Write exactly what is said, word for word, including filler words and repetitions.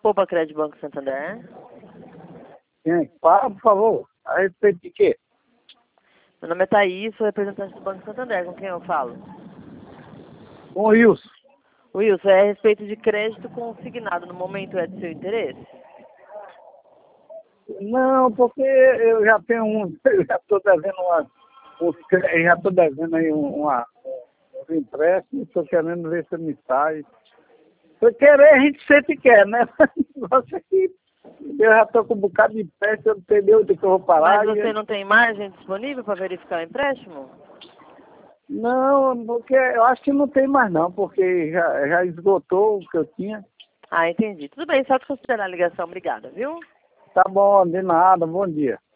Poupa Crédito Banco Santander. Quem? Fala, por favor. A respeito de quê? Meu nome é Thaís, sou representante do Banco Santander. Com quem eu falo? Com o Wilson. Wilson, é a respeito de crédito consignado. No momento é de seu interesse? Não, porque eu já tenho um, eu já estou devendo uma, uns, eu já estou devendo aí um- uma, uns empréstimos, estou querendo ver se me sai. Por querer a gente sempre quer, né? Negócio aqui, eu já estou com um bocado de empréstimo, eu não entendeu onde que eu vou parar. Mas e você eu- não tem margem disponível para verificar o empréstimo? Não, porque eu acho que não tem mais não, porque já, já esgotou o que eu tinha. Ah, entendi. Tudo bem, só desconsiderar a ligação. Obrigada, viu? Tá bom, de nada, bom dia.